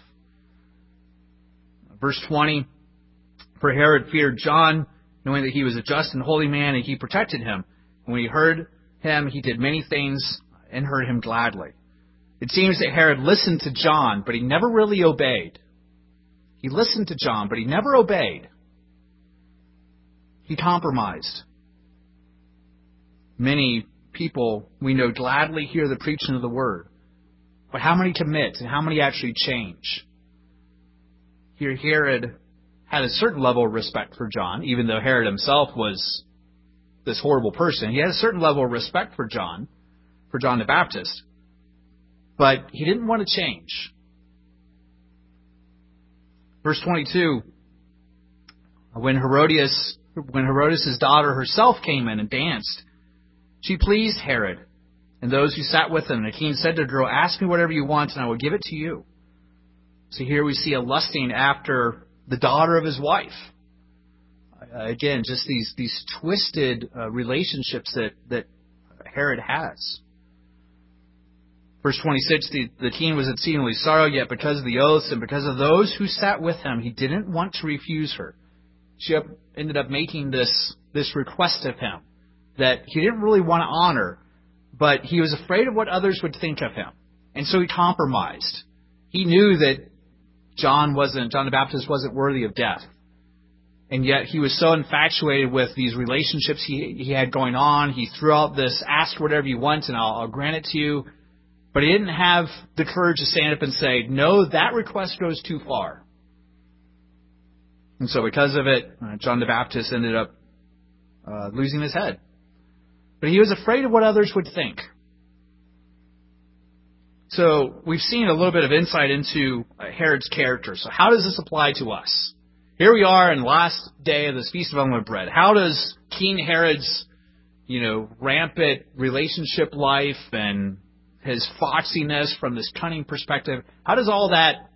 Verse 20, for Herod feared John, knowing that he was a just and holy man, and he protected him. When he heard him, he did many things and heard him gladly. It seems that Herod listened to John, but he never really obeyed. He listened to John, but he never obeyed. He compromised. Many people we know gladly hear the preaching of the word. But how many commit and how many actually change? Here Herod had a certain level of respect for John, even though Herod himself was this horrible person. He had a certain level of respect for John the Baptist. But he didn't want to change. Verse 22, when Herodias' daughter herself came in and danced, she pleased Herod and those who sat with him. And the king said to the girl, ask me whatever you want and I will give it to you. So here we see a lusting after the daughter of his wife. Again, just these twisted relationships that Herod has. Verse 26, the king was exceedingly sorrowed, yet because of the oaths and because of those who sat with him, he didn't want to refuse her. She ended up making this request of him that he didn't really want to honor, but he was afraid of what others would think of him. And so he compromised. He knew that John the Baptist wasn't worthy of death. And yet he was so infatuated with these relationships he had going on. He threw out this, ask whatever you want and I'll grant it to you. But he didn't have the courage to stand up and say, no, that request goes too far. And so because of it, John the Baptist ended up losing his head. But he was afraid of what others would think. So we've seen a little bit of insight into Herod's character. So how does this apply to us? Here we are in the last day of this Feast of Unleavened Bread. How does King Herod's, rampant relationship life and his foxiness from this cunning perspective, how does all that,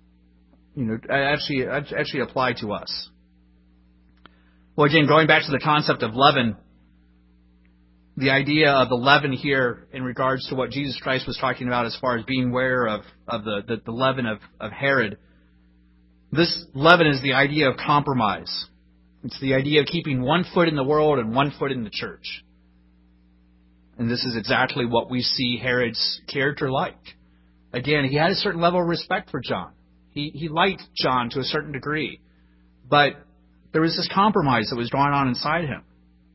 actually apply to us? Well, again, going back to the concept of leaven, the idea of the leaven here in regards to what Jesus Christ was talking about as far as being aware of the leaven of Herod. This leaven is the idea of compromise. It's the idea of keeping one foot in the world and one foot in the church. And this is exactly what we see Herod's character like. Again, he had a certain level of respect for John. He liked John to a certain degree. But there was this compromise that was going on inside him.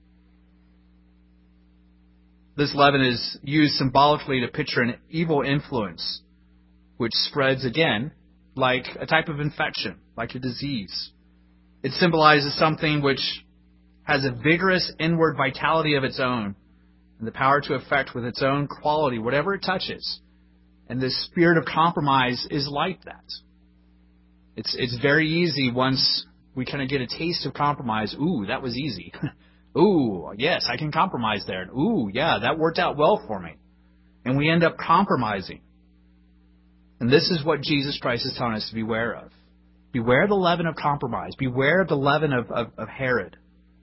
This leaven is used symbolically to picture an evil influence, which spreads, again, like a type of infection, like a disease. It symbolizes something which has a vigorous inward vitality of its own and the power to affect with its own quality whatever it touches. And the spirit of compromise is like that. It's very easy once we kind of get a taste of compromise. Ooh, that was easy. Ooh, yes, I can compromise there. Ooh, yeah, that worked out well for me. And we end up compromising. And this is what Jesus Christ is telling us to beware of. Beware of the leaven of compromise. Beware of the leaven of Herod.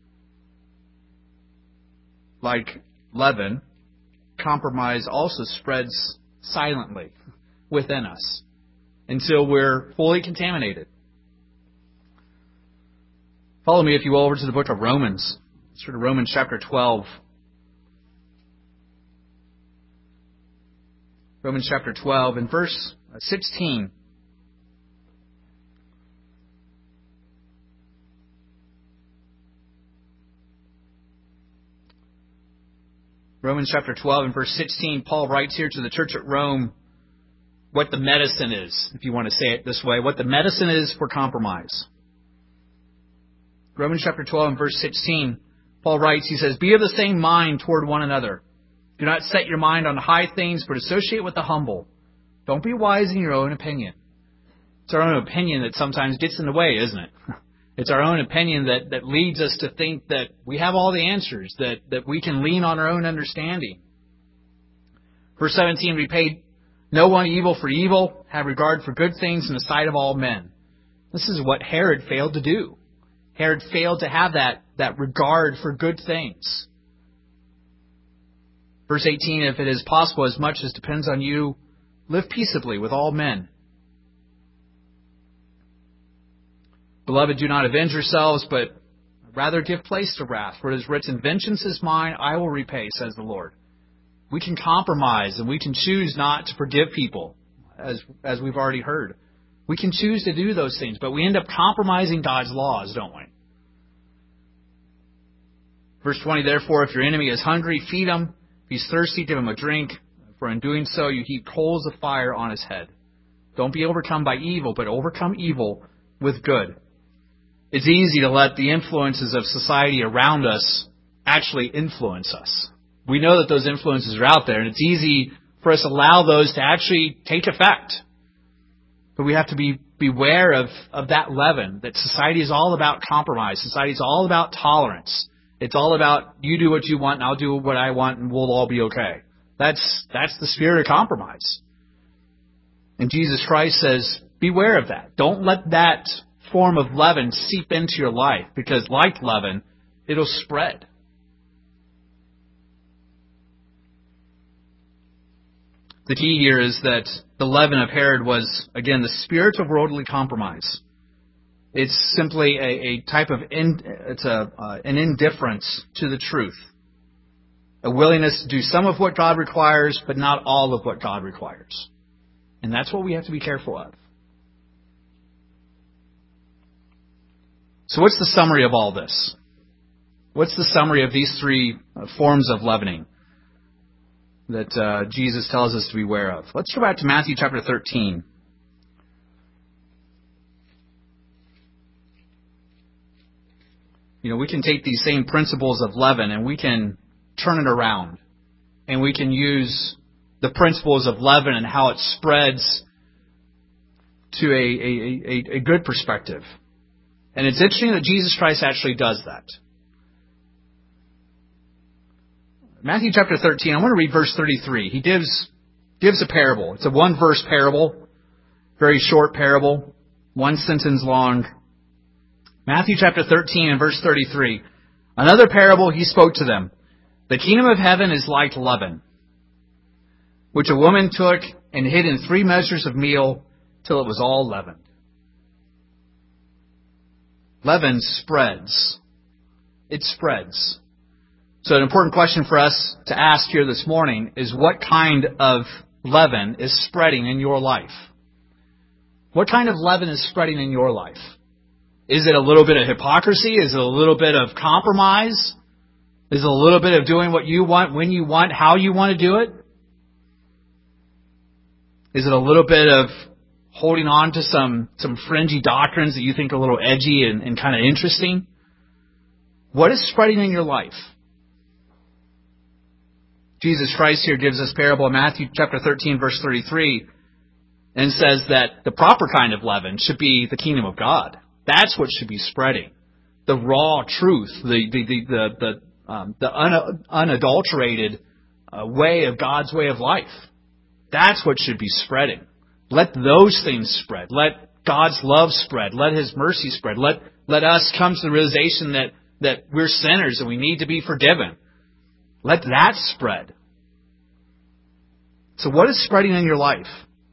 Like leaven, compromise also spreads silently within us until we're fully contaminated. Follow me, if you will, over to the book of Romans. Let's turn to Romans chapter 12. Romans chapter 12 and verse 16. Romans chapter 12 and verse 16, Paul writes here to the church at Rome what the medicine is, if you want to say it this way, what the medicine is for compromise. Romans chapter 12 and verse 16, Paul writes, he says, "Be of the same mind toward one another. Do not set your mind on high things, but associate with the humble. Don't be wise in your own opinion." It's our own opinion that sometimes gets in the way, isn't it? It's our own opinion that leads us to think that we have all the answers, that we can lean on our own understanding. Verse 17, "Repay no one evil for evil, have regard for good things in the sight of all men." This is what Herod failed to do. Herod failed to have that regard for good things. Verse 18, "If it is possible, as much as depends on you, live peaceably with all men. Beloved, do not avenge yourselves, but rather give place to wrath. For it is written, 'Vengeance is mine, I will repay,' says the Lord." We can compromise and we can choose not to forgive people, as we've already heard. We can choose to do those things, but we end up compromising God's laws, don't we? Verse 20, "Therefore, if your enemy is hungry, feed him. If he's thirsty, give him a drink. For in doing so, you heap coals of fire on his head. Don't be overcome by evil, but overcome evil with good." It's easy to let the influences of society around us actually influence us. We know that those influences are out there, and it's easy for us to allow those to actually take effect. But we have to beware of that leaven, that society is all about compromise. Society is all about tolerance. It's all about you do what you want and I'll do what I want and we'll all be okay. That's the spirit of compromise. And Jesus Christ says, beware of that. Don't let that form of leaven seep into your life, because like leaven, it'll spread. The key here is that the leaven of Herod was, again, the spirit of worldly compromise. It's simply a type of an indifference to the truth. A willingness to do some of what God requires, but not all of what God requires. And that's what we have to be careful of. So what's the summary of all this? What's the summary of these three forms of leavening that Jesus tells us to beware of? Let's go back to Matthew chapter 13. You know, we can take these same principles of leaven and we can turn it around. And we can use the principles of leaven and how it spreads to a good perspective. And it's interesting that Jesus Christ actually does that. Matthew chapter 13, I want to read verse 33. He gives a parable. It's a one-verse parable, very short parable, one sentence long. Matthew chapter 13 and verse 33. "Another parable he spoke to them. The kingdom of heaven is like leaven, which a woman took and hid in 3 measures of meal till it was all leavened." Leaven spreads. It spreads. So an important question for us to ask here this morning is, what kind of leaven is spreading in your life? What kind of leaven is spreading in your life? Is it a little bit of hypocrisy? Is it a little bit of compromise? Is it a little bit of doing what you want, when you want, how you want to do it? Is it a little bit of holding on to some fringy doctrines that you think are a little edgy and kind of interesting? What is spreading in your life? Jesus Christ here gives us parable in Matthew chapter 13, verse 33, and says that the proper kind of leaven should be the kingdom of God. That's what should be spreading. The raw truth, the unadulterated way of God's way of life. That's what should be spreading. Let those things spread. Let God's love spread. Let His mercy spread. Let us come to the realization that we're sinners and we need to be forgiven. Let that spread. So what is spreading in your life?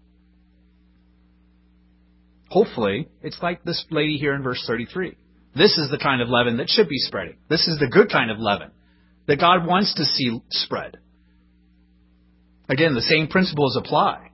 Hopefully, it's like this lady here in verse 33. This is the kind of leaven that should be spreading. This is the good kind of leaven that God wants to see spread. Again, the same principles apply.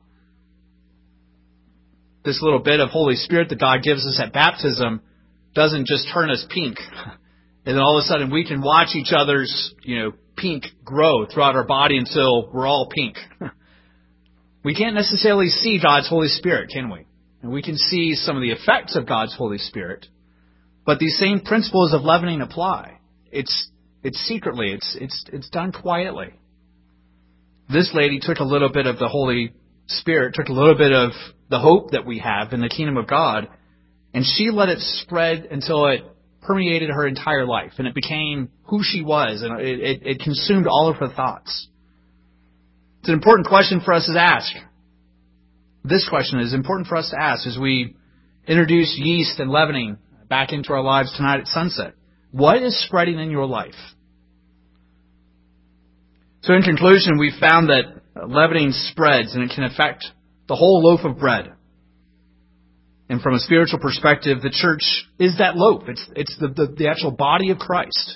This little bit of Holy Spirit that God gives us at baptism doesn't just turn us pink. And then all of a sudden we can watch each other's, pink grow throughout our body until we're all pink. We can't necessarily see God's Holy Spirit, can we? And we can see some of the effects of God's Holy Spirit. But these same principles of leavening apply. It's secretly. It's done quietly. This lady took a little bit of the Holy Spirit, took a little bit of the hope that we have in the kingdom of God, and she let it spread until it permeated her entire life, and it became who she was, and it consumed all of her thoughts. It's an important question for us to ask. This question is important for us to ask as we introduce yeast and leavening back into our lives tonight at sunset. What is spreading in your life? So in conclusion, we've found that leavening spreads and it can affect the whole loaf of bread. And from a spiritual perspective, the church is that loaf. It's the actual body of Christ.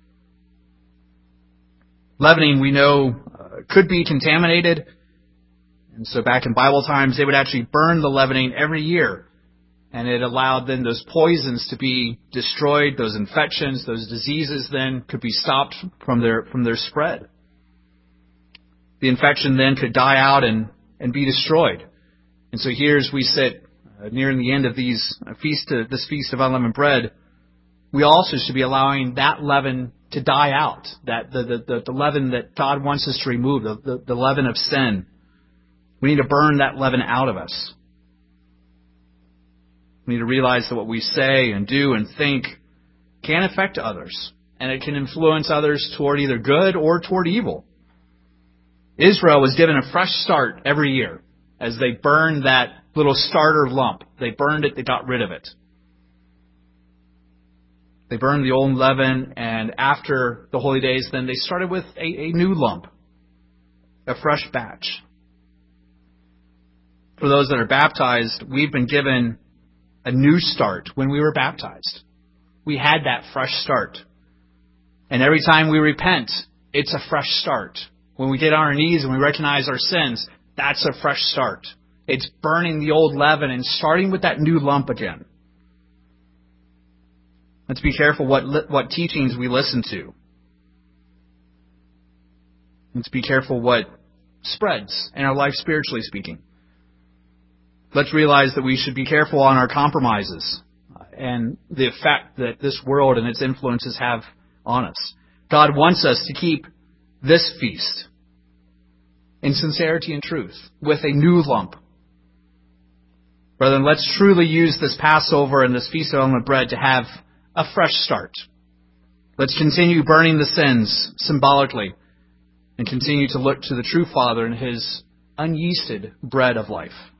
Leavening, we know, could be contaminated. And so back in Bible times, they would actually burn the leavening every year. And it allowed then those poisons to be destroyed, those infections, those diseases then could be stopped from their spread. The infection then could die out and be destroyed. And so here as we sit nearing the end of this feast of unleavened bread, we also should be allowing that leaven to die out, that the leaven that God wants us to remove, the leaven of sin. We need to burn that leaven out of us. We need to realize that what we say and do and think can affect others, and it can influence others toward either good or toward evil. Israel was given a fresh start every year as they burned that little starter lump. They burned it, they got rid of it. They burned the old leaven, and after the holy days, then they started with a new lump, a fresh batch. For those that are baptized, we've been given a new start when we were baptized. We had that fresh start. And every time we repent, it's a fresh start. When we get on our knees and we recognize our sins, that's a fresh start. It's burning the old leaven and starting with that new lump again. Let's be careful what teachings we listen to. Let's be careful what spreads in our life spiritually speaking. Let's realize that we should be careful on our compromises and the effect that this world and its influences have on us. God wants us to keep this feast in sincerity and truth with a new lump. Brethren, let's truly use this Passover and this Feast of Unleavened Bread to have a fresh start. Let's continue burning the sins symbolically and continue to look to the true Father and His unyeasted bread of life.